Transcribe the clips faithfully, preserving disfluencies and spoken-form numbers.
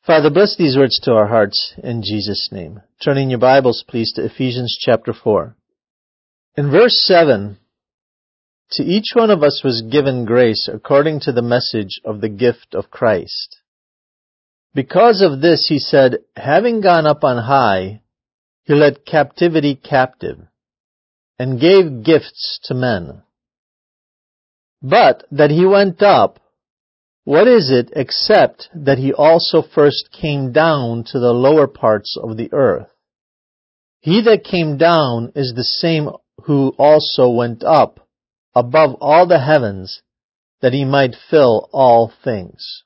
Father, bless these words to our hearts in Jesus' name. Turning your Bibles, please, to Ephesians chapter four. In verse seven, to each one of us was given grace according to the message of the gift of Christ. Because of this, he said, having gone up on high, he led captivity captive and gave gifts to men. But that he went up, what is it except that he also first came down to the lower parts of the earth? He that came down is the same who also went up above all the heavens, that he might fill all things.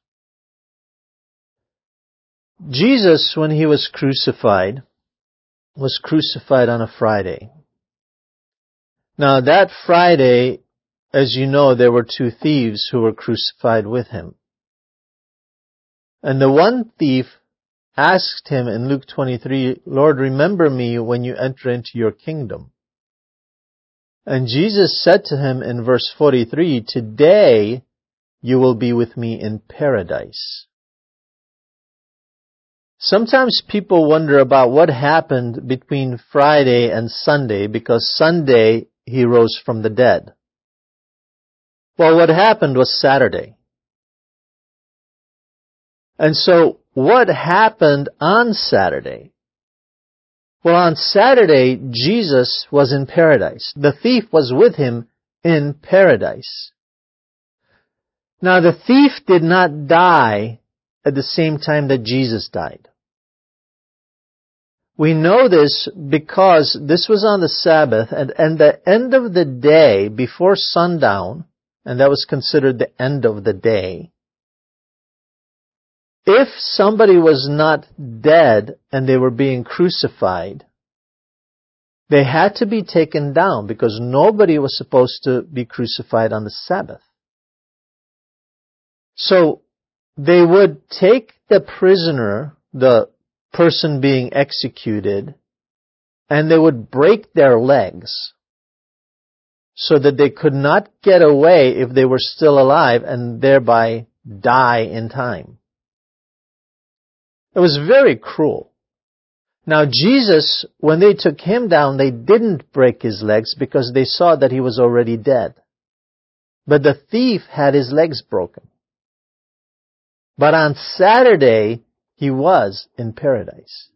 Jesus, when he was crucified, was crucified on a Friday. Now that Friday, as you know, there were two thieves who were crucified with him. And the one thief asked him in Luke twenty-three, Lord, remember me when you enter into your kingdom. And Jesus said to him in verse forty-three, today you will be with me in paradise. Sometimes people wonder about what happened between Friday and Sunday, because Sunday he rose from the dead. Well, what happened was Saturday. And so, what happened on Saturday? Well, on Saturday, Jesus was in paradise. The thief was with him in paradise. Now, the thief did not die at the same time that Jesus died. We know this because this was on the Sabbath, and at the end of the day, before sundown, and that was considered the end of the day, if somebody was not dead and they were being crucified, they had to be taken down because nobody was supposed to be crucified on the Sabbath. So they would take the prisoner, the person being executed, and they would break their legs so that they could not get away if they were still alive and thereby die in time. It was very cruel. Now Jesus, when they took him down, they didn't break his legs because they saw that he was already dead. But the thief had his legs broken. But on Saturday, he was in paradise.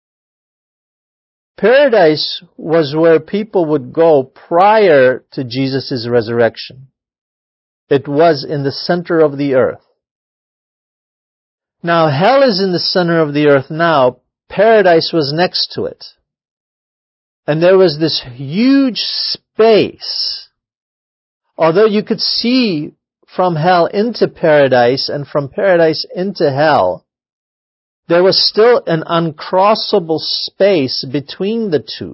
Paradise was where people would go prior to Jesus' resurrection. It was in the center of the earth. Now, hell is in the center of the earth now. Paradise was next to it. And there was this huge space. Although you could see from hell into paradise and from paradise into hell, there was still an uncrossable space between the two.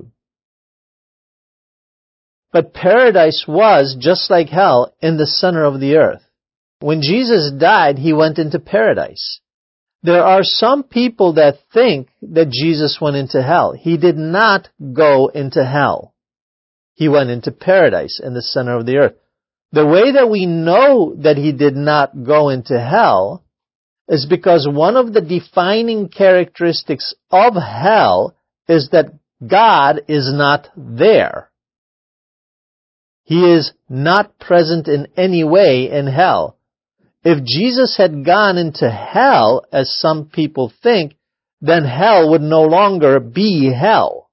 But paradise was, just like hell, in the center of the earth. When Jesus died, he went into paradise. There are some people that think that Jesus went into hell. He did not go into hell. He went into paradise in the center of the earth. The way that we know that he did not go into hell is because one of the defining characteristics of hell is that God is not there. He is not present in any way in hell. If Jesus had gone into hell, as some people think, then hell would no longer be hell.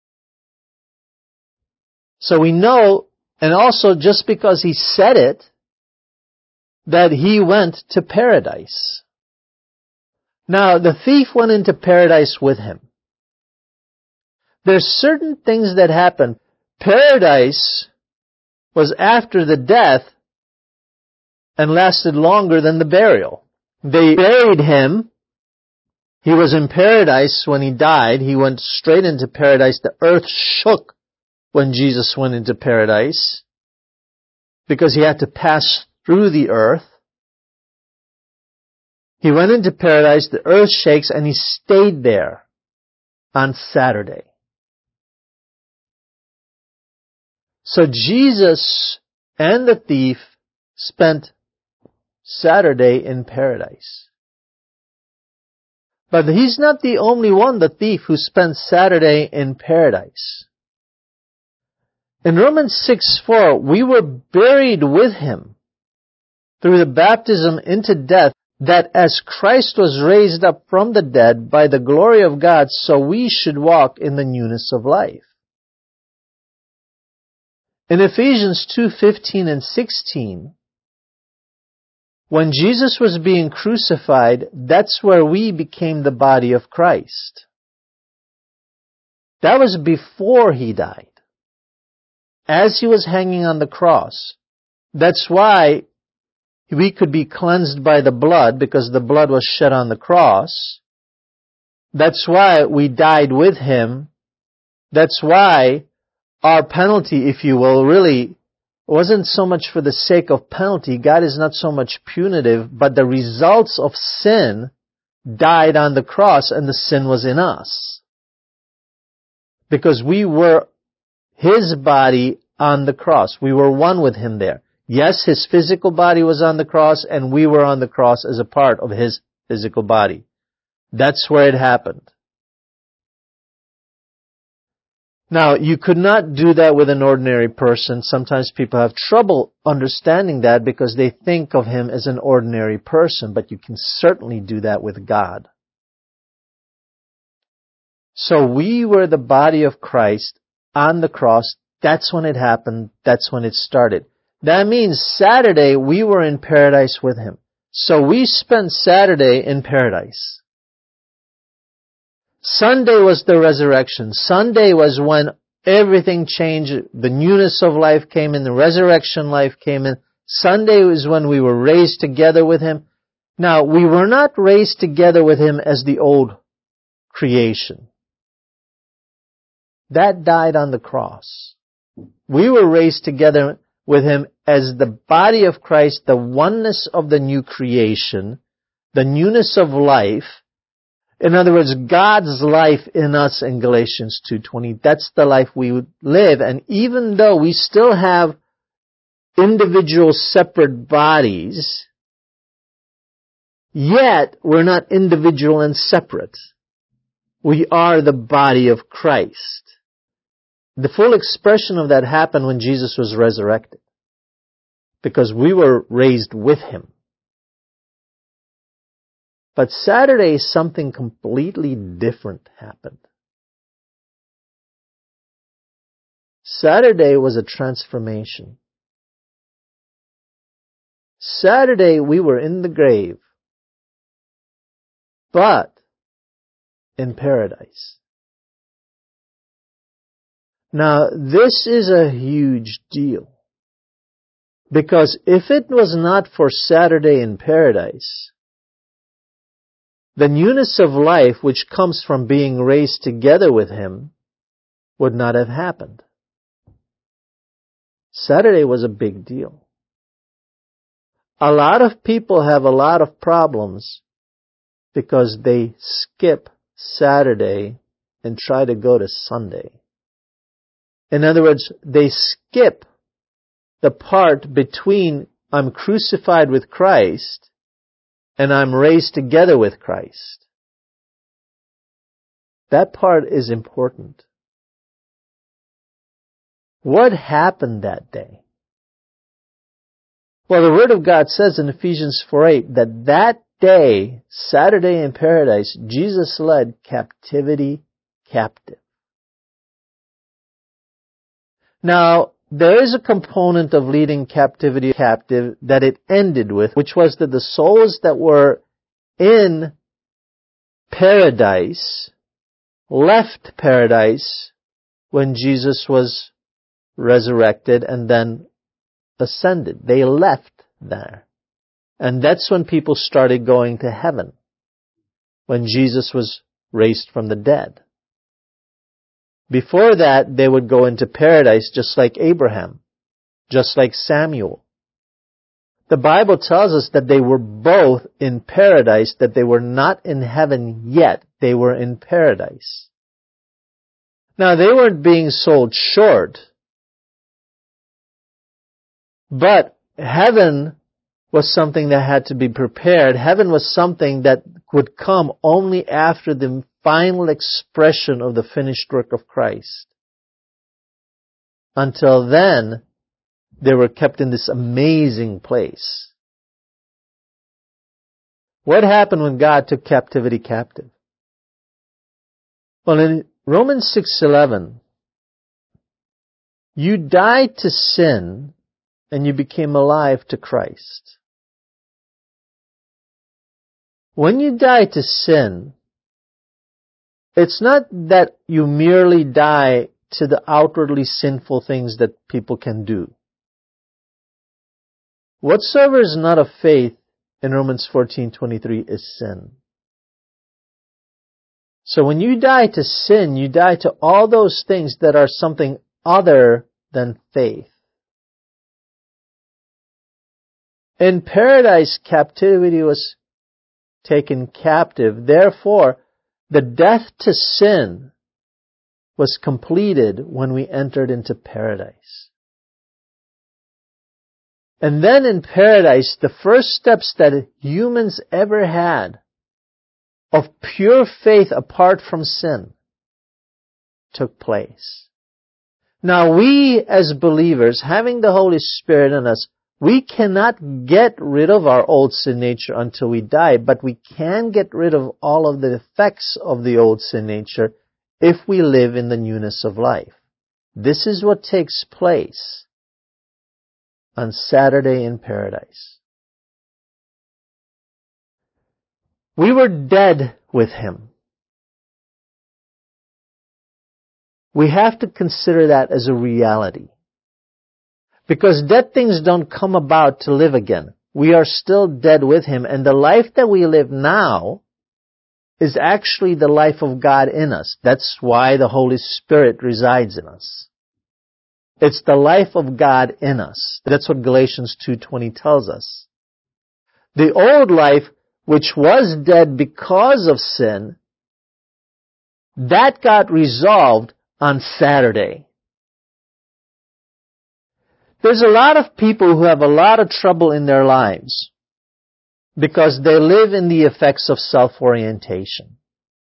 So we know, and also just because he said it, that he went to paradise. Now, the thief went into paradise with him. There's certain things that happen. Paradise was after the death and lasted longer than the burial. They buried him. He was in paradise when he died. He went straight into paradise. The earth shook when Jesus went into paradise because he had to pass through the earth. He went into paradise, the earth shakes, and he stayed there on Saturday. So Jesus and the thief spent Saturday in paradise. But he's not the only one, the thief, who spent Saturday in paradise. In Romans six four, we were buried with him through the baptism into death, that as Christ was raised up from the dead by the glory of God, so we should walk in the newness of life. In Ephesians two fifteen and sixteen, when Jesus was being crucified, that's where we became the body of Christ. That was before he died. As he was hanging on the cross. That's why we could be cleansed by the blood, because the blood was shed on the cross. That's why we died with him. That's why our penalty, if you will, really wasn't so much for the sake of penalty. God is not so much punitive, but the results of sin died on the cross, and the sin was in us. Because we were his body on the cross. We were one with him there. Yes, his physical body was on the cross, and we were on the cross as a part of his physical body. That's where it happened. Now, you could not do that with an ordinary person. Sometimes people have trouble understanding that because they think of him as an ordinary person, but you can certainly do that with God. So we were the body of Christ on the cross. That's when it happened. That's when it started. That means Saturday we were in paradise with him. So we spent Saturday in paradise. Sunday was the resurrection. Sunday was when everything changed. The newness of life came in. The resurrection life came in. Sunday was when we were raised together with him. Now, we were not raised together with him as the old creation. That died on the cross. We were raised together with him as the body of Christ, the oneness of the new creation, the newness of life. In other words, God's life in us in Galatians two twenty. That's the life we would live. And even though we still have individual separate bodies, yet we're not individual and separate. We are the body of Christ. The full expression of that happened when Jesus was resurrected, because we were raised with him. But Saturday, something completely different happened. Saturday was a transformation. Saturday, we were in the grave, but in paradise. Now, this is a huge deal, because if it was not for Saturday in paradise, the newness of life which comes from being raised together with him would not have happened. Saturday was a big deal. A lot of people have a lot of problems because they skip Saturday and try to go to Sunday. In other words, they skip the part between I'm crucified with Christ and I'm raised together with Christ. That part is important. What happened that day? Well, the Word of God says in Ephesians four eight that that day, Saturday in paradise, Jesus led captivity captive. Now, there is a component of leading captivity captive that it ended with, which was that the souls that were in paradise left paradise when Jesus was resurrected and then ascended. They left there. And that's when people started going to heaven, when Jesus was raised from the dead. Before that, they would go into paradise just like Abraham, just like Samuel. The Bible tells us that they were both in paradise, that they were not in heaven yet. They were in paradise. Now, they weren't being sold short, but heaven was something that had to be prepared. Heaven was something that would come only after the final expression of the finished work of Christ. Until then, they were kept in this amazing place. What happened when God took captivity captive? Well, in Romans six eleven, you died to sin and you became alive to Christ. When you die to sin, it's not that you merely die to the outwardly sinful things that people can do. Whatsoever is not of faith, in Romans fourteen twenty-three, is sin. So when you die to sin, you die to all those things that are something other than faith. In paradise, captivity was taken captive. Therefore, the death to sin was completed when we entered into paradise. And then in paradise, the first steps that humans ever had of pure faith apart from sin took place. Now we as believers, having the Holy Spirit in us, we cannot get rid of our old sin nature until we die, but we can get rid of all of the effects of the old sin nature if we live in the newness of life. This is what takes place on Saturday in paradise. We were dead with Him. We have to consider that as a reality. Because dead things don't come about to live again. We are still dead with Him, and the life that we live now is actually the life of God in us. That's why the Holy Spirit resides in us. It's the life of God in us. That's what Galatians two twenty tells us. The old life, which was dead because of sin, that got resolved on Saturday. There's a lot of people who have a lot of trouble in their lives because they live in the effects of self-orientation.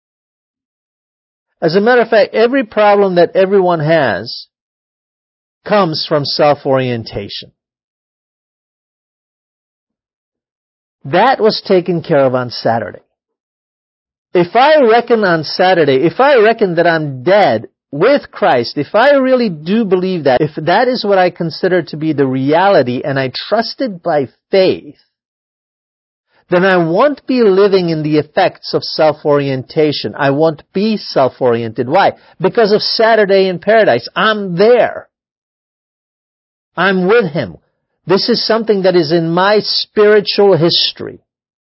As a matter of fact, every problem that everyone has comes from self-orientation. That was taken care of on Saturday. If I reckon on Saturday, if I reckon that I'm dead with Christ, if I really do believe that, if that is what I consider to be the reality and I trust it by faith, then I won't be living in the effects of self-orientation. I won't be self-oriented. Why? Because of Saturday in paradise. I'm there. I'm with Him. This is something that is in my spiritual history.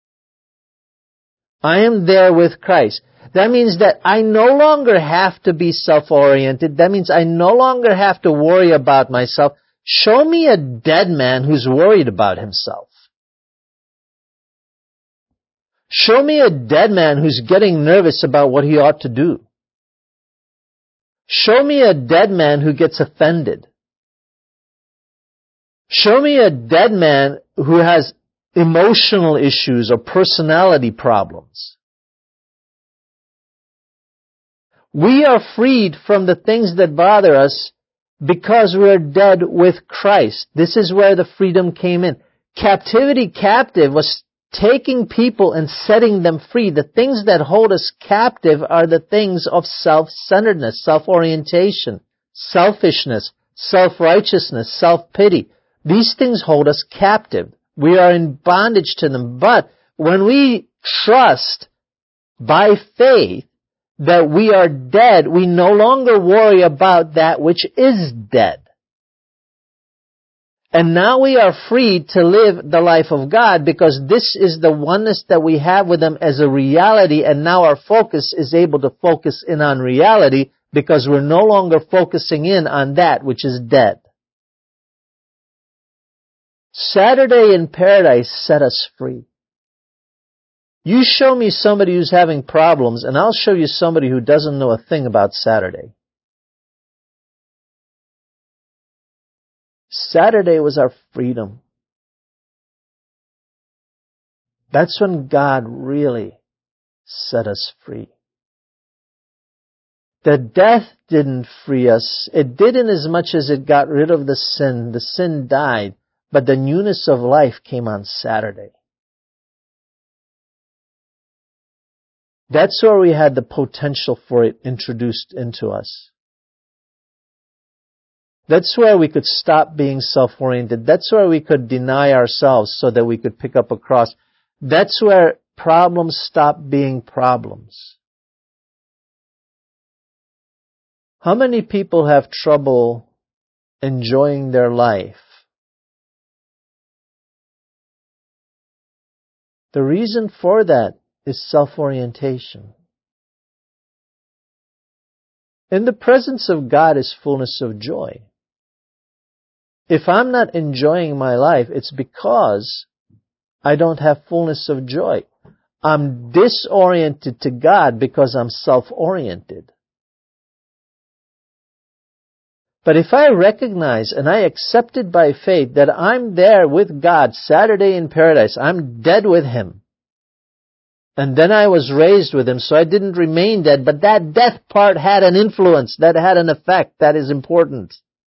I am there with Christ. That means that I no longer have to be self-oriented. That means I no longer have to worry about myself. Show me a dead man who's worried about himself. Show me a dead man who's getting nervous about what he ought to do. Show me a dead man who gets offended. Show me a dead man who has emotional issues or personality problems. We are freed from the things that bother us because we're dead with Christ. This is where the freedom came in. Captivity captive was taking people and setting them free. The things that hold us captive are the things of self-centeredness, self-orientation, selfishness, self-righteousness, self-pity. These things hold us captive. We are in bondage to them. But when we trust by faith that we are dead, we no longer worry about that which is dead. And now we are free to live the life of God because this is the oneness that we have with Him as a reality, and now our focus is able to focus in on reality because we're no longer focusing in on that which is dead. Saturday in paradise set us free. You show me somebody who's having problems, and I'll show you somebody who doesn't know a thing about Saturday. Saturday was our freedom. That's when God really set us free. The death didn't free us. It didn't as much as it got rid of the sin. The sin died, but the newness of life came on Saturday. That's where we had the potential for it introduced into us. That's where we could stop being self-oriented. That's where we could deny ourselves so that we could pick up a cross. That's where problems stop being problems. How many people have trouble enjoying their life? The reason for that is self-orientation. In the presence of God is fullness of joy. If I'm not enjoying my life, it's because I don't have fullness of joy. I'm disoriented to God because I'm self-oriented. But if I recognize and I accept it by faith that I'm there with God Saturday in paradise, I'm dead with Him. And then I was raised with Him, so I didn't remain dead, but that death part had an influence, that had an effect, that is important.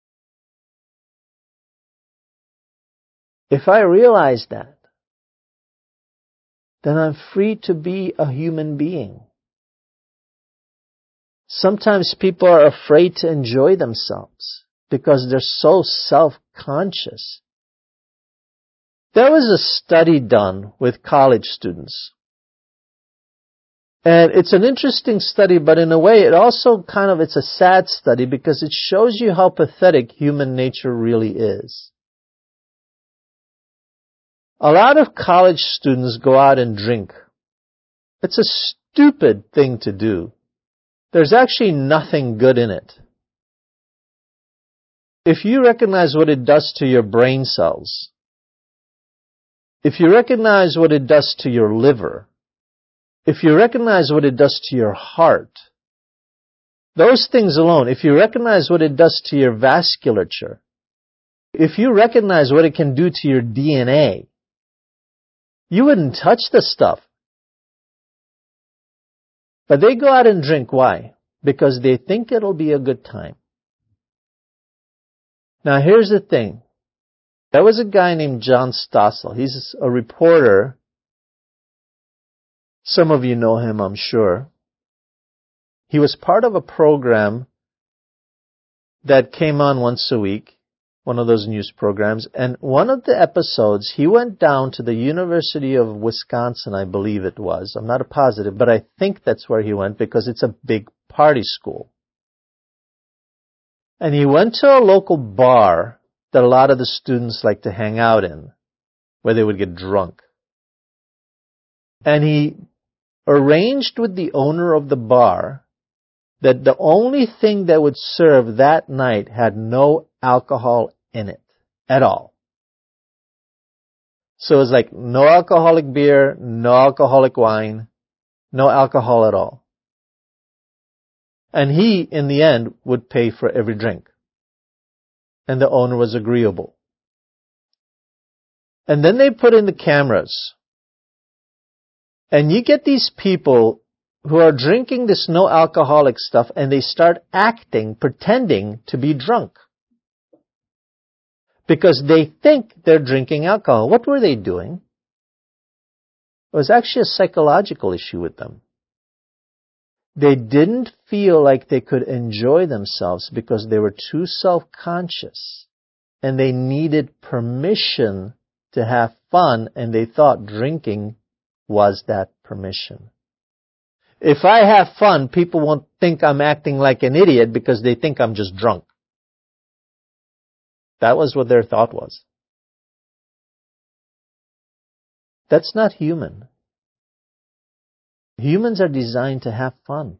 If I realize that, then I'm free to be a human being. Sometimes people are afraid to enjoy themselves because they're so self-conscious. There was a study done with college students. And it's an interesting study, but in a way it also kind of, it's a sad study because it shows you how pathetic human nature really is. A lot of college students go out and drink. It's a stupid thing to do. There's actually nothing good in it. If you recognize what it does to your brain cells, if you recognize what it does to your liver, if you recognize what it does to your heart, those things alone, if you recognize what it does to your vasculature, if you recognize what it can do to your D N A, you wouldn't touch the stuff. But they go out and drink. Why? Because they think it'll be a good time. Now here's the thing. There was a guy named John Stossel. He's a reporter. Some of you know him, I'm sure. He was part of a program that came on once a week, one of those news programs, and one of the episodes, he went down to the University of Wisconsin, I believe it was. I'm not positive, but I think that's where he went because it's a big party school. And he went to a local bar that a lot of the students like to hang out in, where they would get drunk. And he arranged with the owner of the bar that the only thing that would serve that night had no alcohol in it at all. So it was like no alcoholic beer, no alcoholic wine, no alcohol at all. And he, in the end, would pay for every drink. And the owner was agreeable. And then they put in the cameras. And you get these people who are drinking this no alcoholic stuff and they start acting, pretending to be drunk. Because they think they're drinking alcohol. What were they doing? It was actually a psychological issue with them. They didn't feel like they could enjoy themselves because they were too self-conscious. And they needed permission to have fun, and they thought drinking was that permission. If I have fun, people won't think I'm acting like an idiot because they think I'm just drunk. That was what their thought was. That's not human. Humans are designed to have fun.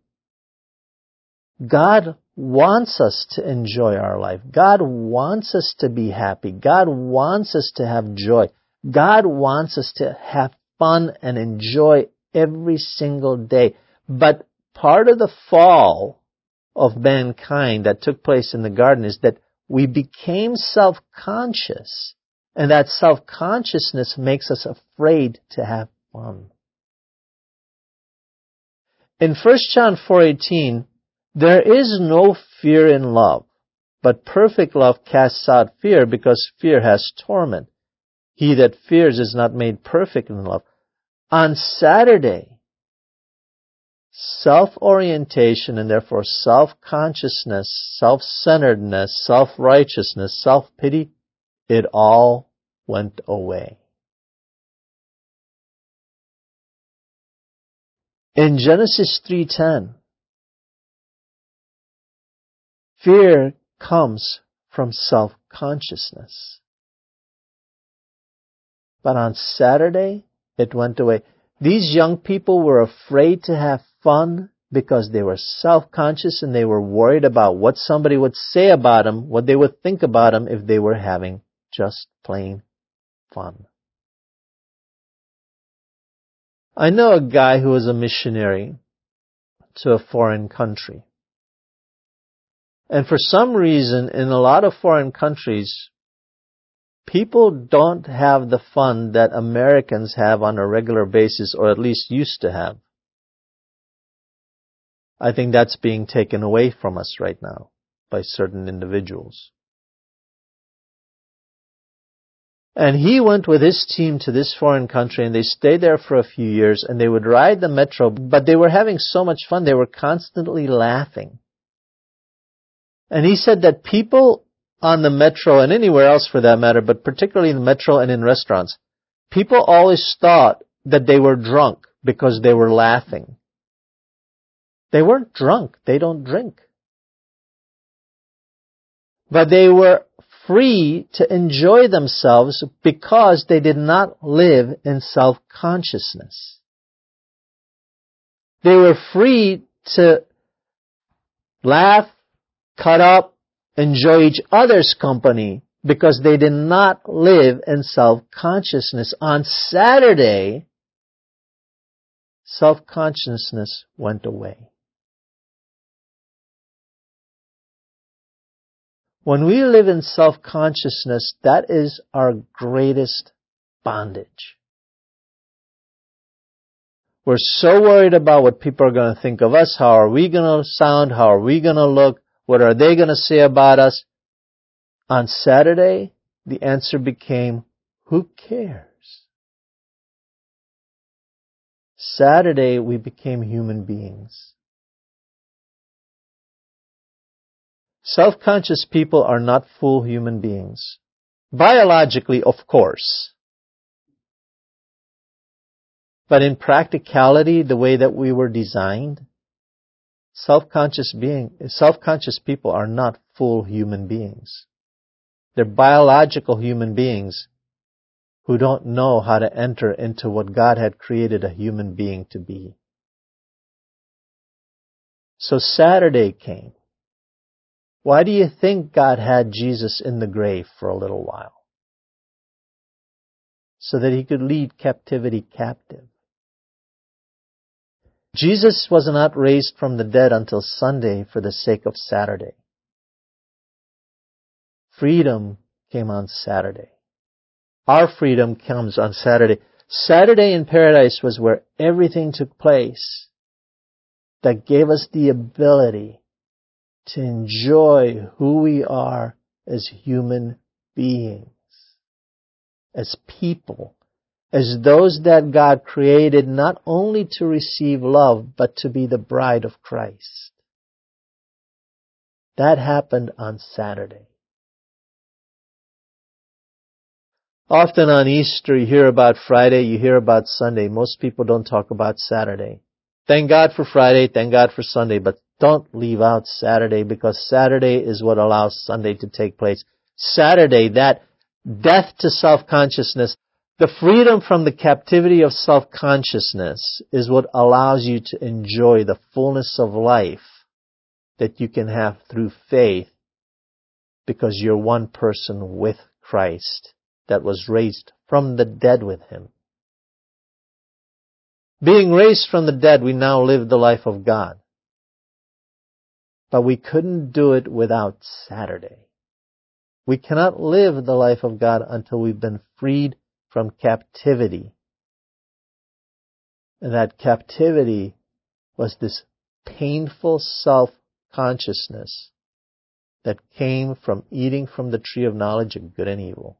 God wants us to enjoy our life. God wants us to be happy. God wants us to have joy. God wants us to have fun and enjoy every single day. But part of the fall of mankind that took place in the garden is that we became self-conscious. And that self-consciousness makes us afraid to have fun. In First John four eighteen, there is no fear in love, but perfect love casts out fear, because fear has torment. He that fears is not made perfect in love. On Saturday, self-orientation and therefore self-consciousness, self-centeredness, self-righteousness, self-pity, it all went away. In Genesis three ten, fear comes from self-consciousness. But on Saturday, it went away. These young people were afraid to have fun because they were self-conscious and they were worried about what somebody would say about them, what they would think about them if they were having just plain fun. I know a guy who was a missionary to a foreign country. And for some reason, in a lot of foreign countries, people don't have the fun that Americans have on a regular basis, or at least used to have. I think that's being taken away from us right now by certain individuals. And he went with his team to this foreign country, and they stayed there for a few years, and they would ride the metro, but they were having so much fun, they were constantly laughing. And he said that people on the metro, and anywhere else for that matter, but particularly in the metro and in restaurants, people always thought that they were drunk because they were laughing. They weren't drunk. They don't drink. But they were free to enjoy themselves because they did not live in self-consciousness. They were free to laugh, cut up, enjoy each other's company because they did not live in self-consciousness. On Saturday, self-consciousness went away. When we live in self-consciousness, that is our greatest bondage. We're so worried about what people are going to think of us. How are we going to sound? How are we going to look? What are they going to say about us? On Saturday, the answer became, who cares? Saturday, we became human beings. Self-conscious people are not full human beings. Biologically, of course. But in practicality, the way that we were designed, self-conscious being, self-conscious people are not full human beings. They're biological human beings who don't know how to enter into what God had created a human being to be. So Saturday came. Why do you think God had Jesus in the grave for a little while? So that he could lead captivity captive. Jesus was not raised from the dead until Sunday for the sake of Saturday. Freedom came on Saturday. Our freedom comes on Saturday. Saturday in paradise was where everything took place that gave us the ability to enjoy who we are as human beings, as people, as those that God created not only to receive love, but to be the bride of Christ. That happened on Saturday. Often on Easter, you hear about Friday, you hear about Sunday. Most people don't talk about Saturday. Thank God for Friday, thank God for Sunday, but don't leave out Saturday, because Saturday is what allows Sunday to take place. Saturday, that death to self-consciousness, the freedom from the captivity of self-consciousness is what allows you to enjoy the fullness of life that you can have through faith, because you're one person with Christ that was raised from the dead with Him. Being raised from the dead, we now live the life of God. But we couldn't do it without Saturday. We cannot live the life of God until we've been freed from captivity. And that captivity was this painful self-consciousness that came from eating from the tree of knowledge of good and evil.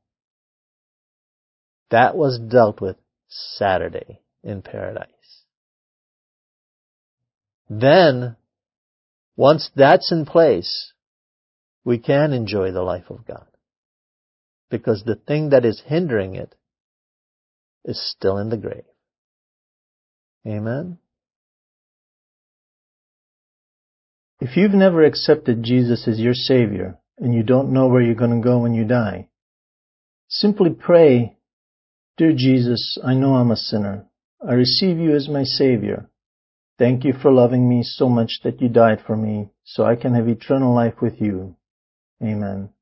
That was dealt with Saturday in paradise. Then, once that's in place, we can enjoy the life of God. Because the thing that is hindering it is still in the grave. Amen? If you've never accepted Jesus as your Savior and you don't know where you're going to go when you die, simply pray, "Dear Jesus, I know I'm a sinner. I receive you as my Savior. Thank you for loving me so much that you died for me so I can have eternal life with you. Amen."